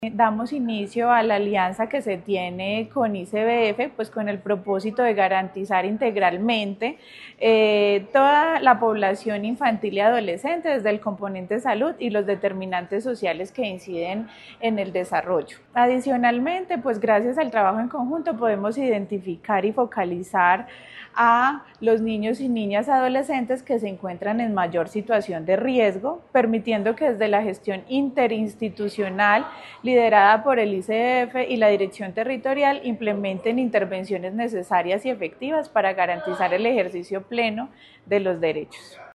Damos inicio a la alianza que se tiene con ICBF, pues con el propósito de garantizar integralmente toda la población infantil y adolescente desde el componente salud y los determinantes sociales que inciden en el desarrollo. Adicionalmente, pues gracias al trabajo en conjunto podemos identificar y focalizar a los niños y niñas adolescentes que se encuentran en mayor situación de riesgo, permitiendo que desde la gestión interinstitucional liderada por el ICBF y la Dirección Territorial implementen intervenciones necesarias y efectivas para garantizar el ejercicio pleno de los derechos.